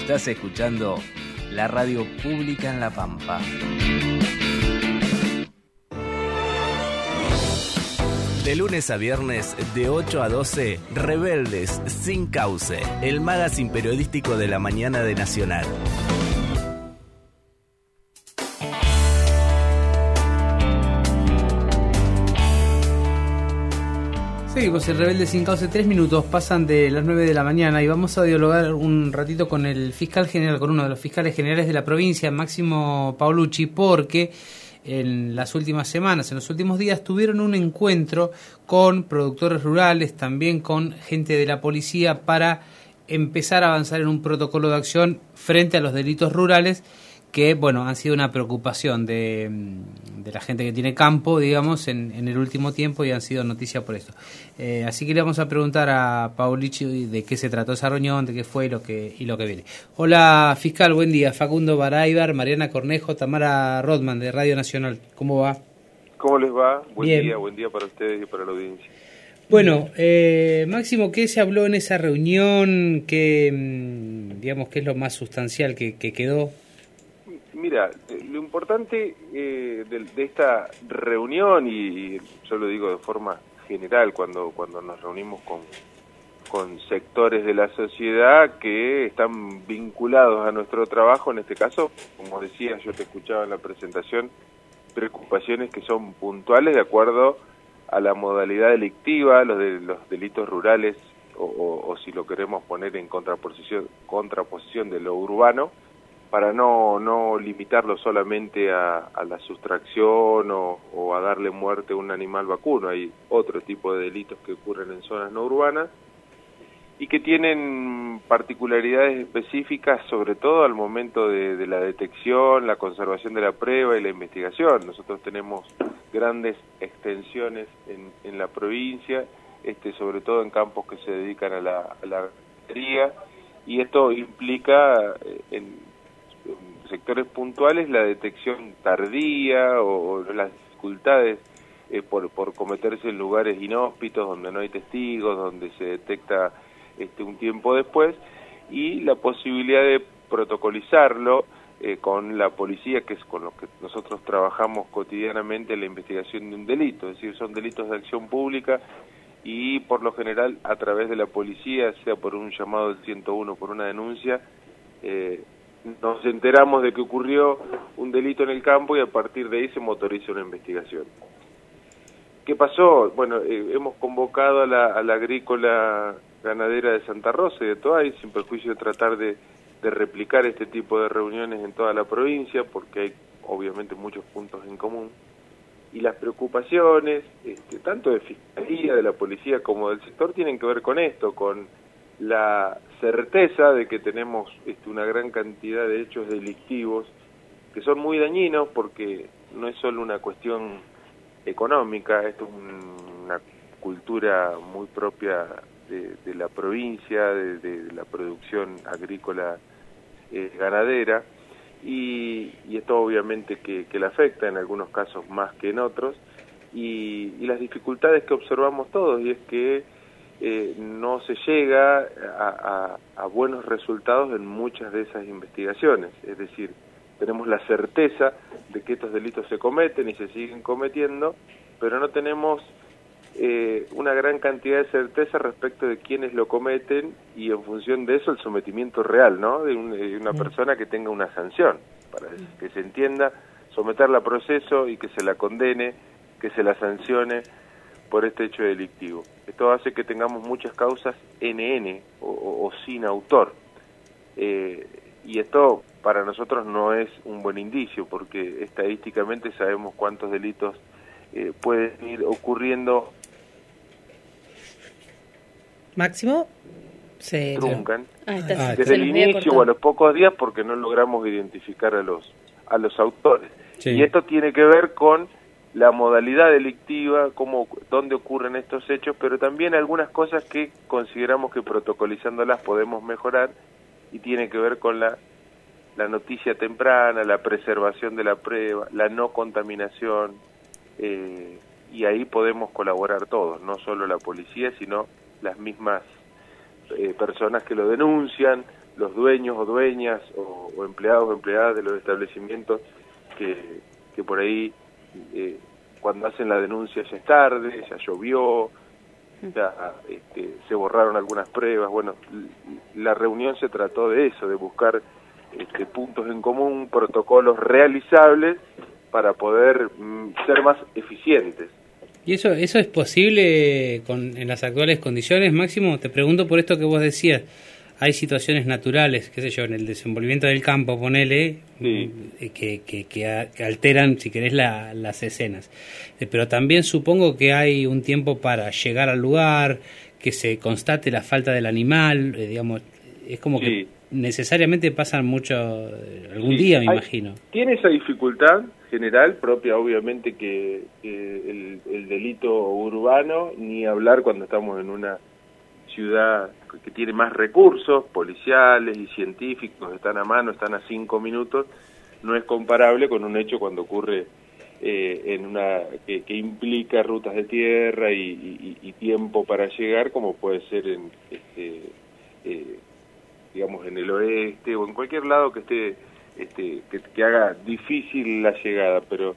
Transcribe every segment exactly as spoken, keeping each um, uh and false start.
Estás escuchando la radio pública en La Pampa. De lunes a viernes, de ocho a doce, Rebeldes sin Cauce, el magazine periodístico de la mañana de Nacional. Seguimos en Rebeldes sin Cauce, tres minutos pasan de las nueve de la mañana y vamos a dialogar un ratito con el fiscal general, con uno de los fiscales generales de la provincia, Máximo Paolucci, porque en las últimas semanas, en los últimos días, tuvieron un encuentro con productores rurales, también con gente de la policía, para empezar a avanzar en un protocolo de acción frente a los delitos rurales que, bueno, han sido una preocupación de, de la gente que tiene campo, digamos, en, en el último tiempo, y han sido noticia por esto. Eh, así que le vamos a preguntar a Paolucci de qué se trató esa reunión, de qué fue y lo que, y lo que viene. Hola, fiscal, buen día. Facundo Baraybar, Mariana Cornejo, Tamara Rodman, de Radio Nacional. ¿Cómo va? ¿Cómo les va? Buen Bien. día, buen día para ustedes y para la audiencia. Bueno, eh, Máximo, ¿qué se habló en esa reunión? ¿Qué, digamos, qué es lo más sustancial que, que quedó? Mira, lo importante eh, de, de esta reunión, y, y yo lo digo de forma general, cuando, cuando nos reunimos con, con sectores de la sociedad que están vinculados a nuestro trabajo, en este caso, como decía, yo te escuchaba en la presentación, preocupaciones que son puntuales de acuerdo a la modalidad delictiva, los de los delitos rurales, o, o, o si lo queremos poner en contraposición, contraposición de lo urbano, para no, no limitarlo solamente a, a la sustracción o, o a darle muerte a un animal vacuno. Hay otro tipo de delitos que ocurren en zonas no urbanas y que tienen particularidades específicas, sobre todo al momento de, de la detección, la conservación de la prueba y la investigación. Nosotros tenemos grandes extensiones en, en la provincia, este, sobre todo en campos que se dedican a la, a la ganadería, y esto implica eh, en sectores puntuales la detección tardía o, o las dificultades eh, por, por cometerse en lugares inhóspitos donde no hay testigos, donde se detecta este, un tiempo después, y la posibilidad de protocolizarlo eh, con la policía, que es con lo que nosotros trabajamos cotidianamente en la investigación de un delito, es decir, son delitos de acción pública y por lo general a través de la policía, sea por un llamado del ciento uno, por una denuncia, eh, nos enteramos de que ocurrió un delito en el campo y a partir de ahí se motoriza una investigación. ¿Qué pasó? Bueno, eh, hemos convocado a la, a la agrícola ganadera de Santa Rosa y de Toay, sin perjuicio de tratar de, de replicar este tipo de reuniones en toda la provincia, porque hay obviamente muchos puntos en común. Y las preocupaciones, este, tanto de Fiscalía, de la Policía, como del sector, tienen que ver con esto, con la certeza de que tenemos este, una gran cantidad de hechos delictivos que son muy dañinos, porque no es solo una cuestión económica, esto es un, una cultura muy propia de, de la provincia, de, de la producción agrícola eh, ganadera, y, y esto obviamente que, que la afecta en algunos casos más que en otros, y, y las dificultades que observamos todos, y es que Eh, no se llega a, a, a buenos resultados en muchas de esas investigaciones. Es decir, tenemos la certeza de que estos delitos se cometen y se siguen cometiendo, pero no tenemos eh, una gran cantidad de certeza respecto de quiénes lo cometen y en función de eso el sometimiento real, ¿no? De, un, de una persona que tenga una sanción, para que se entienda, someterla a proceso y que se la condene, que se la sancione por este hecho delictivo. Esto hace que tengamos muchas causas N N o, o, o sin autor. Eh, y esto para nosotros no es un buen indicio, porque estadísticamente sabemos cuántos delitos eh, pueden ir ocurriendo. Máximo se truncan ah, está, desde el inicio o a los pocos días porque no logramos identificar a los a los autores. Sí. Y esto tiene que ver con la modalidad delictiva, cómo, dónde ocurren estos hechos, pero también algunas cosas que consideramos que protocolizándolas podemos mejorar, y tiene que ver con la, la noticia temprana, la preservación de la prueba, la no contaminación, eh, y ahí podemos colaborar todos, no solo la policía, sino las mismas eh, personas que lo denuncian, los dueños o dueñas o, o empleados o empleadas de los establecimientos que, que por ahí eh, cuando hacen la denuncia ya es tarde, ya llovió, ya este, se borraron algunas pruebas. Bueno, la reunión se trató de eso, de buscar este, puntos en común, protocolos realizables para poder mm, ser más eficientes. ¿Y eso eso es posible con, en las actuales condiciones, Máximo? Te pregunto por esto que vos decías. Hay situaciones naturales, qué sé yo, en el desenvolvimiento del campo, ponele, sí. que, que, que, a, que alteran, si querés, la, las escenas. Eh, pero también supongo que hay un tiempo para llegar al lugar, que se constate la falta del animal, eh, digamos, es como sí. que necesariamente pasan mucho, algún sí. día, me hay, imagino. Tiene esa dificultad general, propia obviamente que, que el, el delito urbano, ni hablar cuando estamos en una ciudad que tiene más recursos policiales y científicos, están a mano, están a cinco minutos, no es comparable con un hecho cuando ocurre eh, en una que, que implica rutas de tierra y, y, y tiempo para llegar, como puede ser en este, eh, digamos en el oeste o en cualquier lado que esté este, que, que haga difícil la llegada, pero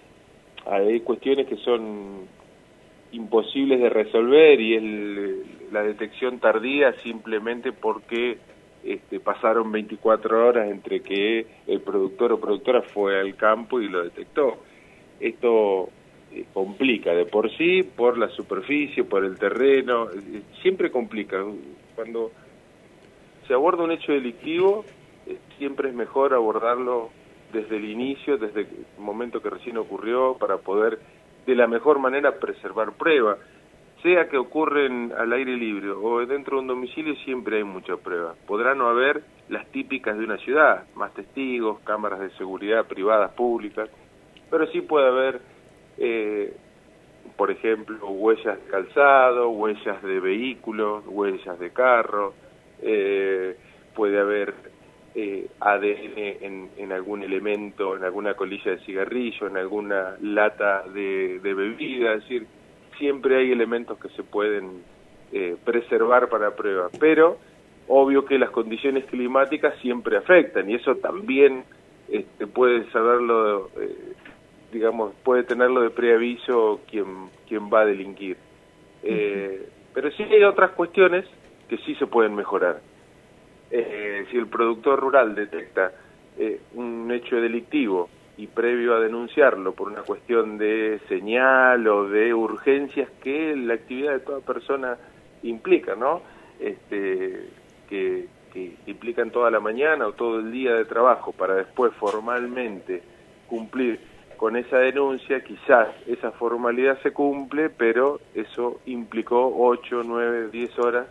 hay cuestiones que son imposibles de resolver y el, la detección tardía simplemente porque este, pasaron veinticuatro horas entre que el productor o productora fue al campo y lo detectó. Esto eh, complica de por sí, por la superficie, por el terreno, eh, siempre complica. Cuando se aborda un hecho delictivo, eh, siempre es mejor abordarlo desde el inicio, desde el momento que recién ocurrió, para poder de la mejor manera preservar pruebas, sea que ocurren al aire libre o dentro de un domicilio, siempre hay muchas pruebas. Podrá no haber las típicas de una ciudad, más testigos, cámaras de seguridad privadas, públicas, pero sí puede haber, eh, por ejemplo, huellas de calzado, huellas de vehículos, huellas de carro, eh, puede haber Eh, A D N en, en algún elemento, en alguna colilla de cigarrillo, en alguna lata de, de bebida, es decir, siempre hay elementos que se pueden eh, preservar para prueba, pero obvio que las condiciones climáticas siempre afectan y eso también este, puede saberlo, eh, digamos, puede tenerlo de preaviso quien, quien va a delinquir. Eh, uh-huh. Pero sí hay otras cuestiones que sí se pueden mejorar. Eh, si el productor rural detecta eh, un hecho delictivo y previo a denunciarlo por una cuestión de señal o de urgencias que la actividad de toda persona implica, ¿no? Este, que, que implican toda la mañana o todo el día de trabajo para después formalmente cumplir con esa denuncia, quizás esa formalidad se cumple, pero eso implicó ocho, nueve, diez horas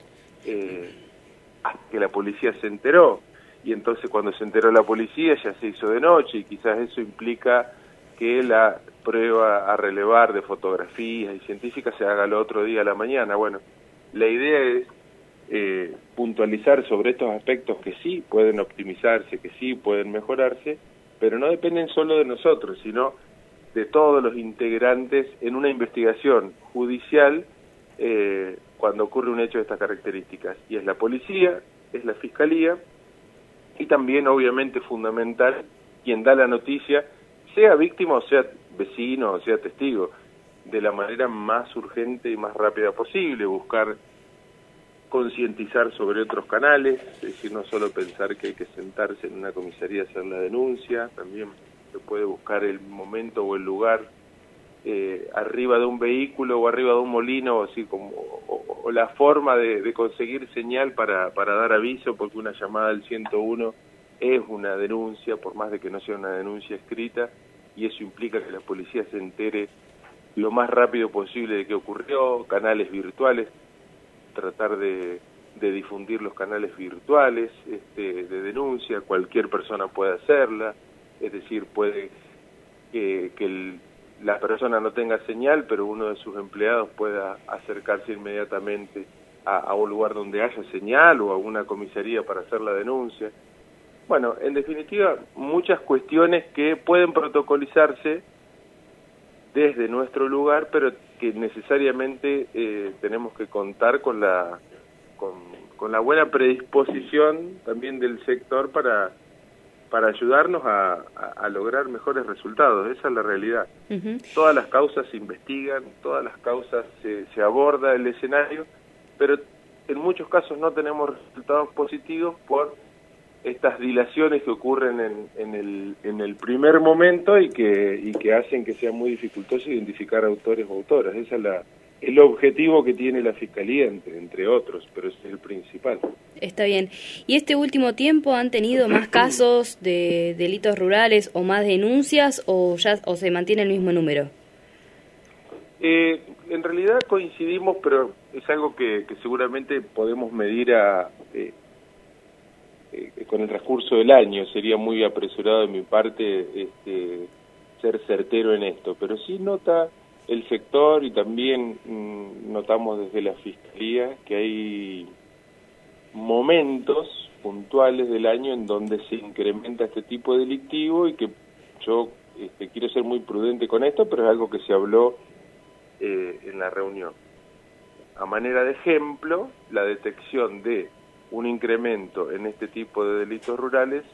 eh, hasta que la policía se enteró, y entonces cuando se enteró la policía ya se hizo de noche, y quizás eso implica que la prueba a relevar de fotografías y científicas se haga el otro día a la mañana. Bueno, la idea es eh, puntualizar sobre estos aspectos que sí pueden optimizarse, que sí pueden mejorarse, pero no dependen solo de nosotros, sino de todos los integrantes en una investigación judicial eh, cuando ocurre un hecho de estas características, y es la policía, es la fiscalía, y también obviamente fundamental quien da la noticia, sea víctima o sea vecino o sea testigo, de la manera más urgente y más rápida posible, buscar concientizar sobre otros canales, es decir, no solo pensar que hay que sentarse en una comisaría a hacer la denuncia, también se puede buscar el momento o el lugar Eh, arriba de un vehículo o arriba de un molino, así como o, o la forma de, de conseguir señal para, para dar aviso, porque una llamada al ciento uno es una denuncia, por más de que no sea una denuncia escrita, y eso implica que la policía se entere lo más rápido posible de qué ocurrió. Canales virtuales, tratar de, de difundir los canales virtuales este, de denuncia, cualquier persona puede hacerla, es decir, puede que, que el la persona no tenga señal, pero uno de sus empleados pueda acercarse inmediatamente a, a un lugar donde haya señal o a una comisaría para hacer la denuncia. Bueno, en definitiva, muchas cuestiones que pueden protocolizarse desde nuestro lugar, pero que necesariamente eh, tenemos que contar con la con, con la buena predisposición también del sector para, para ayudarnos a, a, a lograr mejores resultados. Esa es la realidad. Uh-huh. Todas las causas se investigan, todas las causas se, se aborda el escenario, pero en muchos casos no tenemos resultados positivos por estas dilaciones que ocurren en, en, el, en el primer momento y que, y que hacen que sea muy dificultoso identificar autores o autoras. Esa es la, el objetivo que tiene la Fiscalía, entre, entre otros, pero es el principal. Está bien. ¿Y este último tiempo han tenido más casos de delitos rurales o más denuncias o ya o se mantiene el mismo número? Eh, en realidad coincidimos, pero es algo que, que seguramente podemos medir a... Eh, Eh, con el transcurso del año. Sería muy apresurado de mi parte este, ser certero en esto, pero sí nota el sector y también mmm, notamos desde la Fiscalía que hay momentos puntuales del año en donde se incrementa este tipo delictivo y que yo este, quiero ser muy prudente con esto, pero es algo que se habló eh, en la reunión. A manera de ejemplo, la detección de un incremento en este tipo de delitos rurales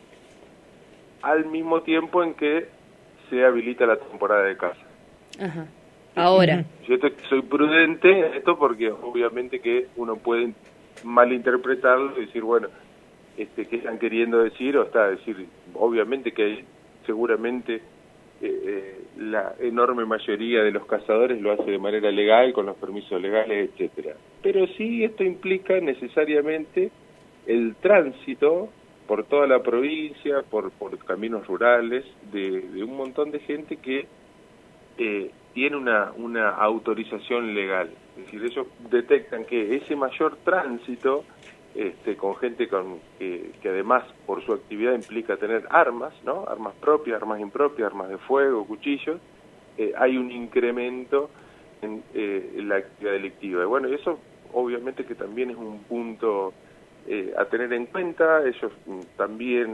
al mismo tiempo en que se habilita la temporada de caza. Ajá. Ahora. Yo soy prudente en esto porque obviamente que uno puede malinterpretarlo y decir, bueno, este, ¿qué están queriendo decir? O está, decir, obviamente que hay, seguramente eh, eh, la enorme mayoría de los cazadores lo hace de manera legal, con los permisos legales, etcétera. Pero sí esto implica necesariamente el tránsito por toda la provincia, por, por caminos rurales, de, de un montón de gente que eh, tiene una, una autorización legal. Es decir, ellos detectan que ese mayor tránsito este, con gente con que, que además por su actividad implica tener armas, ¿no? Armas propias, armas impropias, armas de fuego, cuchillos, eh, hay un incremento en, eh, en la actividad delictiva. Y bueno, eso obviamente que también es un punto Eh, a tener en cuenta. Ellos mm, también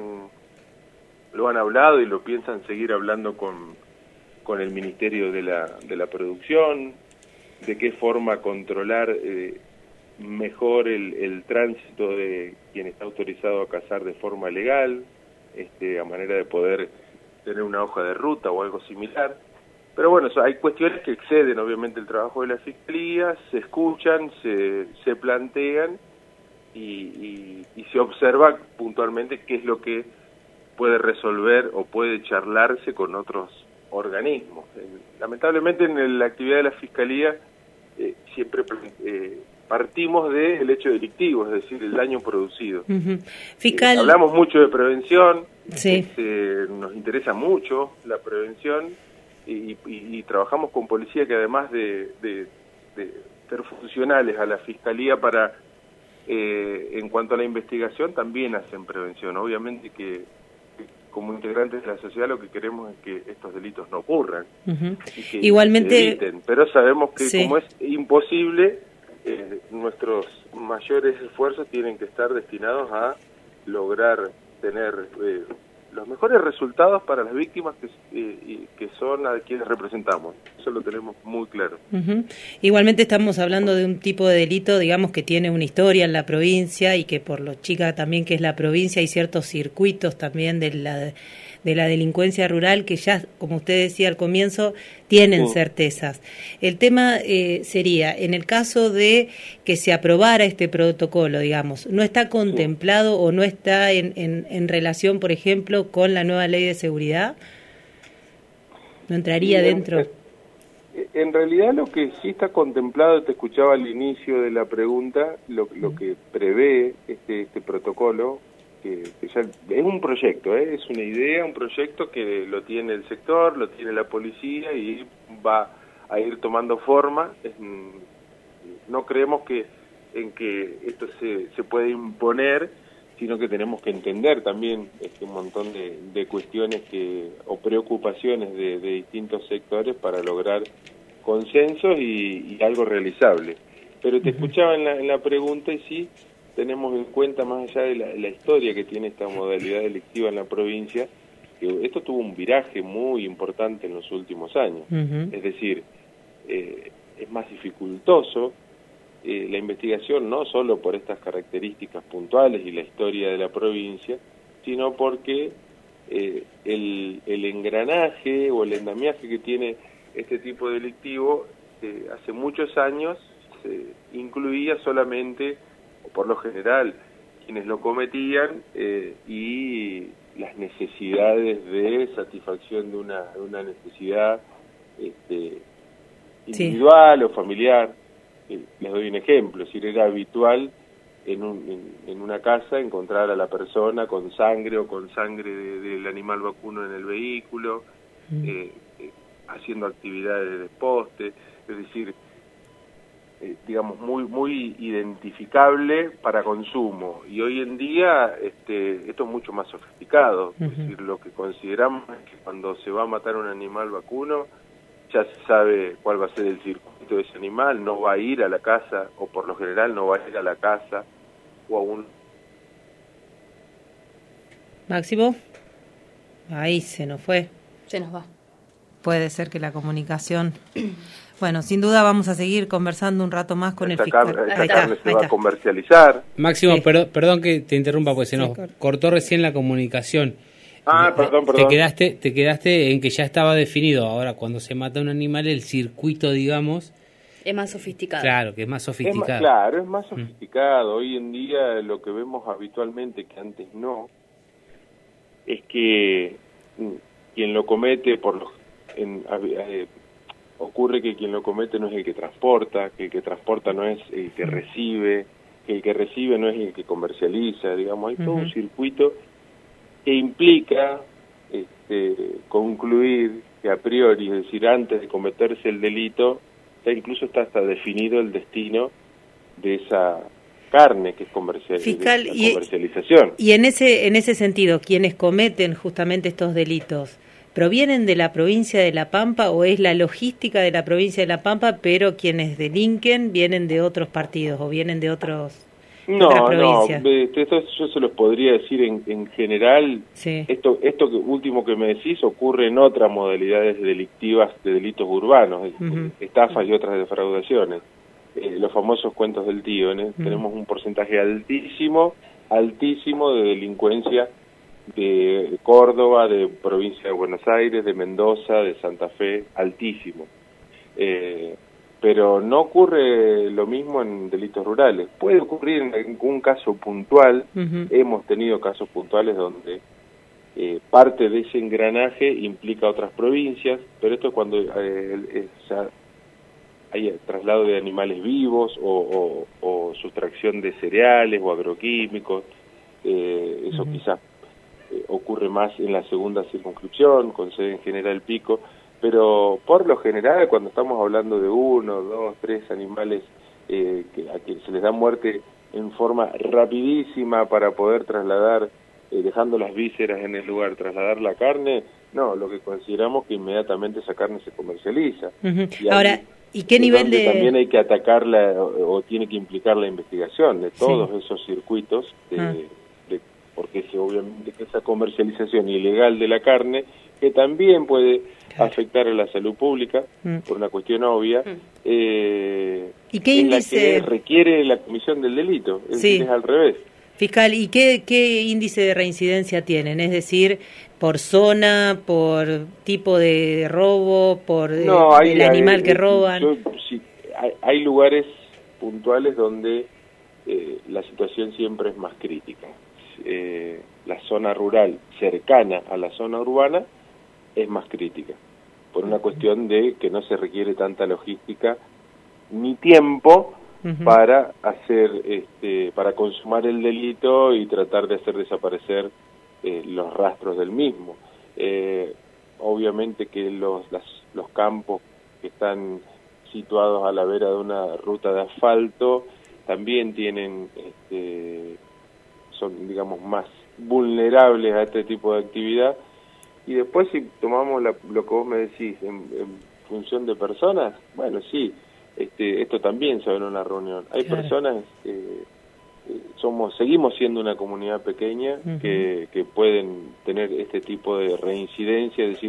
lo han hablado y lo piensan seguir hablando con, con el Ministerio de la, de la Producción, de qué forma controlar eh, mejor el, el tránsito de quien está autorizado a cazar de forma legal, este, a manera de poder tener una hoja de ruta o algo similar. Pero bueno, so, hay cuestiones que exceden obviamente el trabajo de la Fiscalía, se escuchan, se, se plantean, Y, y, y se observa puntualmente qué es lo que puede resolver o puede charlarse con otros organismos. Eh, lamentablemente en la actividad de la Fiscalía eh, siempre eh, partimos del hecho delictivo, es decir, el daño producido. Uh-huh. Fiscal... Eh, hablamos mucho de prevención, sí. este, nos interesa mucho la prevención y, y, y trabajamos con policía que además de, de, de ser funcionales a la Fiscalía para... Eh, en cuanto a la investigación, también hacen prevención. Obviamente que, que como integrantes de la sociedad lo que queremos es que estos delitos no ocurran. Uh-huh. Y que Igualmente, se eviten. Pero sabemos que sí. como es imposible, eh, nuestros mayores esfuerzos tienen que estar destinados a lograr tener eh, los mejores resultados para las víctimas que, eh, que son a quienes representamos. Eso lo tenemos muy claro. Uh-huh. Igualmente estamos hablando de un tipo de delito, digamos, que tiene una historia en la provincia y que por lo chica también que es la provincia hay ciertos circuitos también de la, de la delincuencia rural que ya, como usted decía al comienzo, tienen sí. certezas. El tema eh, sería, en el caso de que se aprobara este protocolo, digamos, ¿no está contemplado sí. o no está en, en, en relación, por ejemplo, con la nueva ley de seguridad? ¿No entraría sí, dentro? En, en realidad lo que sí está contemplado, te escuchaba al inicio de la pregunta, lo, lo que prevé este, este protocolo, que, que ya es un proyecto, ¿eh? Es una idea, un proyecto que lo tiene el sector, lo tiene la policía y va a ir tomando forma. Es, no creemos que en que esto se, se puede imponer, sino que tenemos que entender también este, un montón de, de cuestiones que o preocupaciones de, de distintos sectores para lograr consensos y, y algo realizable. Pero te escuchaba en la, en la pregunta y sí tenemos en cuenta, más allá de la, la historia que tiene esta modalidad delictiva en la provincia, que esto tuvo un viraje muy importante en los últimos años. Uh-huh. Es decir, eh, es más dificultoso eh, la investigación no solo por estas características puntuales y la historia de la provincia, sino porque eh, el, el engranaje o el andamiaje que tiene este tipo delictivo eh, hace muchos años se incluía solamente, o por lo general, quienes lo cometían eh, y las necesidades de satisfacción de una, de una necesidad este, individual sí. o familiar. Eh, les doy un ejemplo, si era habitual en, un, en, en una casa encontrar a la persona con sangre o con sangre de, del animal vacuno en el vehículo, mm. eh, eh, haciendo actividades de desposte, es decir, eh, digamos, muy muy identificable para consumo. Y hoy en día este, esto es mucho más sofisticado, uh-huh. es decir, lo que consideramos es que cuando se va a matar un animal vacuno, ya se sabe cuál va a ser el circuito de ese animal, no va a ir a la casa, o por lo general no va a ir a la casa, o a un... Máximo, ahí se nos fue. Se nos va. Puede ser que la comunicación... Bueno, sin duda vamos a seguir conversando un rato más con esta el fiscal. Car- esta ahí carne está, se ahí va está. a comercializar. Máximo, Sí. perdón, perdón que te interrumpa, porque se Sí, nos corto. cortó recién la comunicación. Ah, perdón, perdón. Te quedaste, te quedaste en que ya estaba definido. Ahora, cuando se mata un animal, el circuito, digamos... Es más sofisticado. Claro, que es más Es más, sofisticado. claro, es más sofisticado. Hoy en día lo que vemos habitualmente, que antes no, es que mm, quien lo comete, por lo, en, eh, ocurre que quien lo comete no es el que transporta, que el que transporta no es el que recibe, que el que recibe no es el que comercializa, digamos, hay todo Uh-huh. un circuito que implica este, concluir que a priori, es decir, antes de cometerse el delito, ya incluso está hasta definido el destino de esa carne que es comercial, Fiscal, de la y, comercialización. Y en ese en ese sentido, quienes cometen justamente estos delitos, ¿provienen de la provincia de La Pampa o es la logística de la provincia de La Pampa, pero quienes delinquen vienen de otros partidos o vienen de otros de No, otras no, provincias? de- esto yo se los podría decir en, en general. Sí. Esto esto que, último que me decís ocurre en otras modalidades delictivas de delitos urbanos, Uh-huh. estafas y otras defraudaciones. Eh, los famosos cuentos del tío, ¿eh? Uh-huh. Tenemos un porcentaje altísimo, altísimo de delincuencia de Córdoba, de provincia de Buenos Aires, de Mendoza, de Santa Fe, altísimo. Eh, pero no ocurre lo mismo en delitos rurales. Puede ocurrir en algún caso puntual, Uh-huh. hemos tenido casos puntuales donde eh, parte de ese engranaje implica otras provincias, pero esto es cuando eh, es, ya hay traslado de animales vivos o, o, o sustracción de cereales o agroquímicos, eh, eso uh-huh. quizás eh, ocurre más en la segunda circunscripción, con sede en General Pico, pero por lo general cuando estamos hablando de uno, dos, tres animales eh, que, a quienes se les da muerte en forma rapidísima para poder trasladar, eh, dejando las vísceras en el lugar, trasladar la carne, no, lo que consideramos que inmediatamente esa carne se comercializa. Uh-huh. Y Ahora, ahí, ¿y qué nivel de...? También hay que atacarla o, o tiene que implicar la investigación de todos sí. esos circuitos, de, uh-huh. de, porque es obviamente que esa comercialización ilegal de la carne, que también puede claro. afectar a la salud pública, mm. por una cuestión obvia, mm. eh, ¿y qué índice la que requiere la comisión del delito? Es, sí. es al revés. Fiscal, ¿y qué, qué índice de reincidencia tienen? Es decir, por zona, por tipo de robo, por no, hay, el animal hay, que roban. Yo, sí, hay, hay lugares puntuales donde eh, la situación siempre es más crítica. Eh, la zona rural cercana a la zona urbana es más crítica, por una cuestión de que no se requiere tanta logística ni tiempo uh-huh. para hacer, este, para consumar el delito y tratar de hacer desaparecer eh, los rastros del mismo. Eh, obviamente que los, las, los campos que están situados a la vera de una ruta de asfalto también tienen, este, son digamos más vulnerables a este tipo de actividad. Y después si tomamos la, lo que vos me decís en, en función de personas, bueno, sí, este, esto también se ve en una reunión. Hay claro. personas que eh, somos, seguimos siendo una comunidad pequeña uh-huh. que, que pueden tener este tipo de reincidencia, es decir,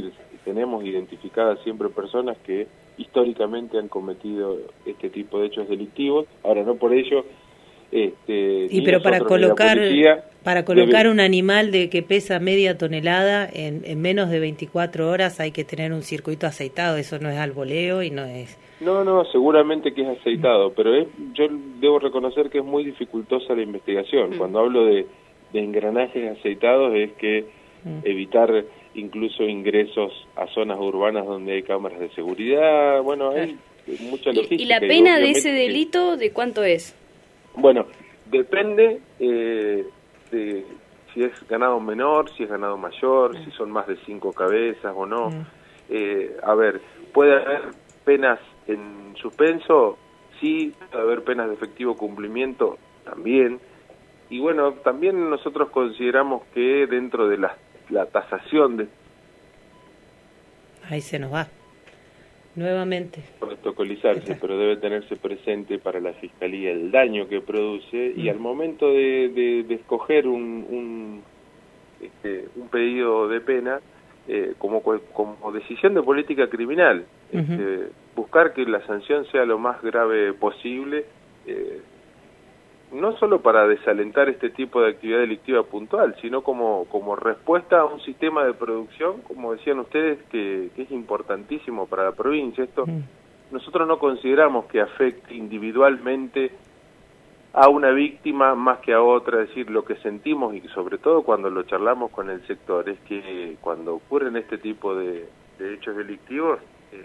tenemos identificadas siempre personas que históricamente han cometido este tipo de hechos delictivos. Ahora, no por ello... Este, y pero para colocar policía, para colocar debe... un animal de que pesa media tonelada en, en menos de veinticuatro horas hay que tener un circuito aceitado, eso no es al voleo y no es... No, no, seguramente que es aceitado, pero es, yo debo reconocer que es muy dificultosa la investigación. Mm. Cuando hablo de, de engranajes aceitados es que mm. evitar incluso ingresos a zonas urbanas donde hay cámaras de seguridad, bueno, hay claro. mucha logística. ¿Y, y la pena de ese delito de cuánto es? Bueno, depende eh, de si es ganado menor, si es ganado mayor, mm. si son más de cinco cabezas o no. Mm. Eh, a ver, puede haber penas en suspenso, sí, puede haber penas de efectivo cumplimiento también. Y bueno, también nosotros consideramos que dentro de la, la tasación de... Ahí se nos va. Nuevamente. Protocolizarse, pero debe tenerse presente para la Fiscalía el daño que produce mm. y al momento de, de, de escoger un, un, este, un pedido de pena, eh, como, como decisión de política criminal, uh-huh. este, buscar que la sanción sea lo más grave posible, eh, no solo para desalentar este tipo de actividad delictiva puntual, sino como, como respuesta a un sistema de producción, como decían ustedes, que, que es importantísimo para la provincia. Esto mm. nosotros no consideramos que afecte individualmente a una víctima más que a otra, es decir, lo que sentimos, y sobre todo cuando lo charlamos con el sector, es que cuando ocurren este tipo de, de hechos delictivos, eh,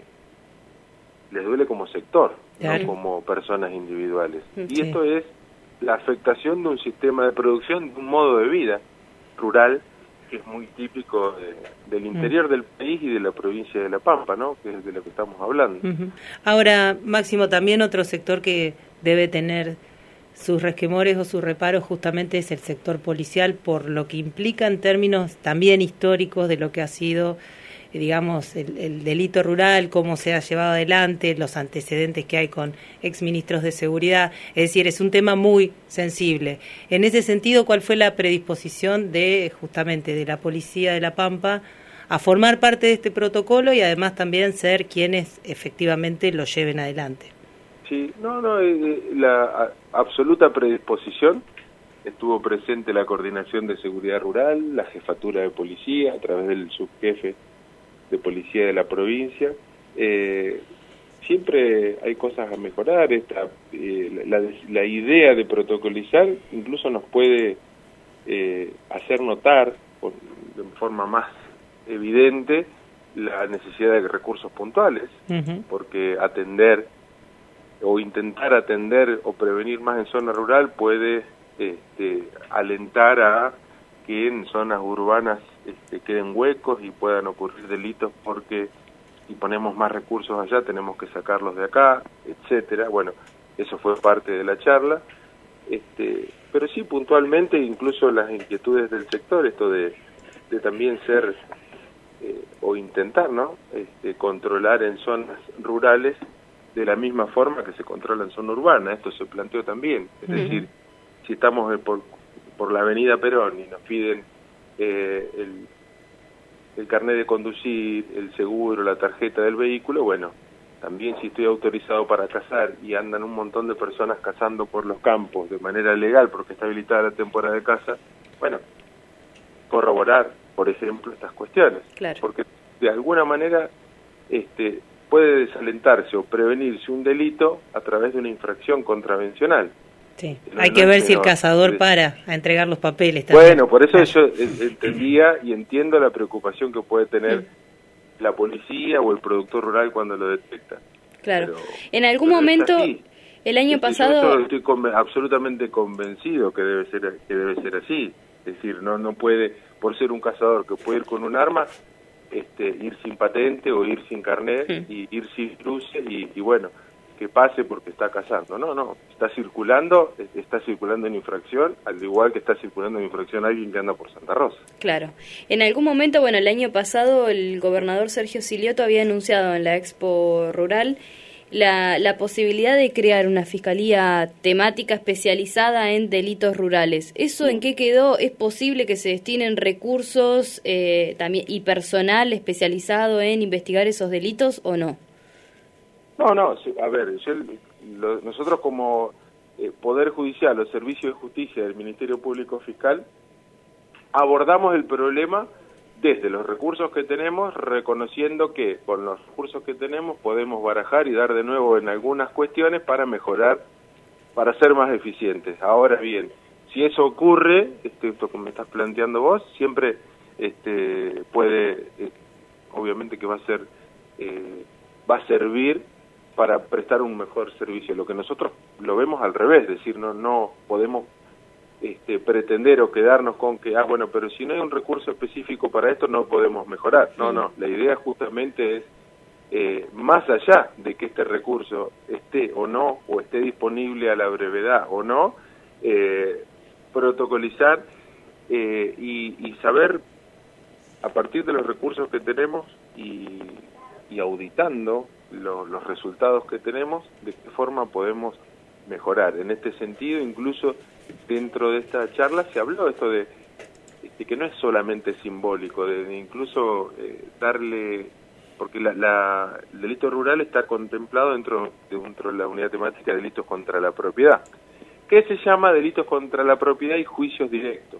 les duele como sector, claro. no como personas individuales. Sí. Y esto es la afectación de un sistema de producción, de un modo de vida rural que es muy típico de, del interior mm. del país y de la provincia de La Pampa, ¿no? Que es de lo que estamos hablando. Uh-huh. Ahora, Máximo, también otro sector que debe tener sus resquemores o sus reparos justamente es el sector policial, por lo que implica en términos también históricos de lo que ha sido, digamos, el, el delito rural, cómo se ha llevado adelante, los antecedentes que hay con exministros de seguridad. Es decir, es un tema muy sensible. En ese sentido, ¿cuál fue la predisposición de justamente de la Policía de La Pampa a formar parte de este protocolo y además también ser quienes efectivamente lo lleven adelante? Sí, no, no, eh, la a, absoluta predisposición. Estuvo presente la Coordinación de Seguridad Rural, la Jefatura de Policía, a través del subjefe de Policía de la provincia. Eh, siempre hay cosas a mejorar. Esta, eh, la, la idea de protocolizar incluso nos puede eh, hacer notar por, de forma más evidente la necesidad de recursos puntuales, uh-huh. porque atender o intentar atender o prevenir más en zona rural puede este, alentar a que en zonas urbanas este, queden huecos y puedan ocurrir delitos, porque si ponemos más recursos allá tenemos que sacarlos de acá, etcétera. Bueno, eso fue parte de la charla, este, pero sí puntualmente incluso las inquietudes del sector, esto de, de también ser eh, o intentar, ¿no? Este, controlar en zonas rurales de la misma forma que se controla en zona urbana. Esto se planteó también, es uh-huh. decir, si estamos por por la avenida Perón y nos piden eh, el, el carnet de conducir, el seguro, la tarjeta del vehículo, bueno, también si estoy autorizado para cazar y andan un montón de personas cazando por los campos de manera legal porque está habilitada la temporada de caza, bueno, corroborar, por ejemplo, estas cuestiones. Claro. Porque de alguna manera este, puede desalentarse o prevenirse un delito a través de una infracción contravencional. Sí. No, Hay no que ver si el cazador para a entregar los papeles también. Bueno, por eso yo entendía y entiendo la preocupación que puede tener sí. la policía o el productor rural cuando lo detecta. Claro. Pero, en algún momento, el año estoy, pasado... Yo estoy conven- absolutamente convencido que debe ser que debe ser así. Es decir, no no puede, por ser un cazador que puede ir con un arma, este, ir sin patente o ir sin carnet sí. y ir sin luces y, y bueno... que pase porque está cazando. No, no, está circulando, está circulando en infracción, al igual que está circulando en infracción alguien que anda por Santa Rosa. Claro. En algún momento, bueno, el año pasado el gobernador Sergio Silioto había anunciado en la Expo Rural la, la posibilidad de crear una fiscalía temática especializada en delitos rurales. ¿Eso en qué quedó? ¿Es posible que se destinen recursos eh, también y personal especializado en investigar esos delitos o no? No, no, a ver, yo, lo, nosotros como eh, Poder Judicial o Servicio de Justicia del Ministerio Público Fiscal abordamos el problema desde los recursos que tenemos, reconociendo que con los recursos que tenemos podemos barajar y dar de nuevo en algunas cuestiones para mejorar, para ser más eficientes. Ahora bien, si eso ocurre, este, esto que me estás planteando vos, siempre este, puede, eh, obviamente que va a ser, eh, va a servir para prestar un mejor servicio. Lo que nosotros lo vemos al revés, es decir, no, no podemos Este, pretender o quedarnos con que, ah, bueno, pero si no hay un recurso específico para esto no podemos mejorar. No, no, la idea justamente es, eh, más allá de que este recurso esté o no, o esté disponible a la brevedad o no, eh, protocolizar eh, y, y saber, a partir de los recursos que tenemos y, y auditando lo, los resultados que tenemos, de qué forma podemos mejorar. En este sentido, incluso dentro de esta charla se habló esto de, de que no es solamente simbólico, de, de incluso eh, darle, porque la, la, el delito rural está contemplado dentro, dentro de la unidad temática de delitos contra la propiedad, que se llama delitos contra la propiedad y juicios directos.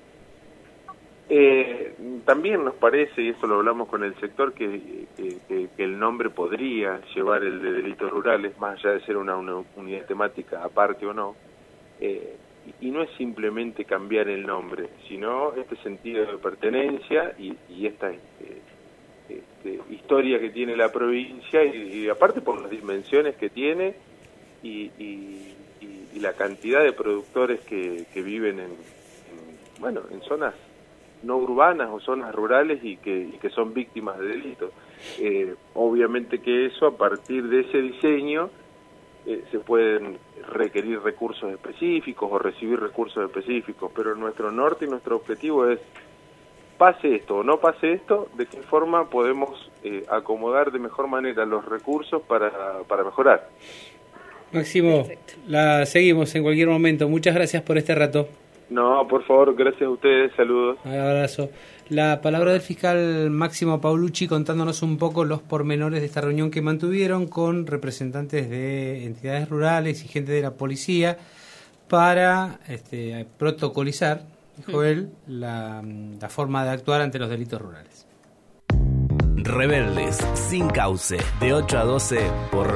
Eh, también nos parece, y esto lo hablamos con el sector, que, que, que, que el nombre podría llevar el de delitos rurales, más allá de ser una, una unidad temática aparte o no, eh, y, y no es simplemente cambiar el nombre, sino este sentido de pertenencia y, y esta este, este, historia que tiene la provincia, y, y aparte por las dimensiones que tiene y, y, y, y la cantidad de productores que, que viven en, en, bueno, en zonas no urbanas o zonas rurales y que, y que son víctimas de delitos. Eh, obviamente que eso, a partir de ese diseño, eh, se pueden requerir recursos específicos o recibir recursos específicos, pero nuestro norte y nuestro objetivo es, pase esto o no pase esto, de qué forma podemos eh, acomodar de mejor manera los recursos para, para mejorar. Máximo, Perfecto. La seguimos en cualquier momento. Muchas gracias por este rato. No, por favor, gracias a ustedes, saludos. Un abrazo. La palabra del fiscal Máximo Paolucci contándonos un poco los pormenores de esta reunión que mantuvieron con representantes de entidades rurales y gente de la policía para este, protocolizar, dijo mm. él, la, la forma de actuar ante los delitos rurales. Rebeldes, sin cauce, de ocho a doce por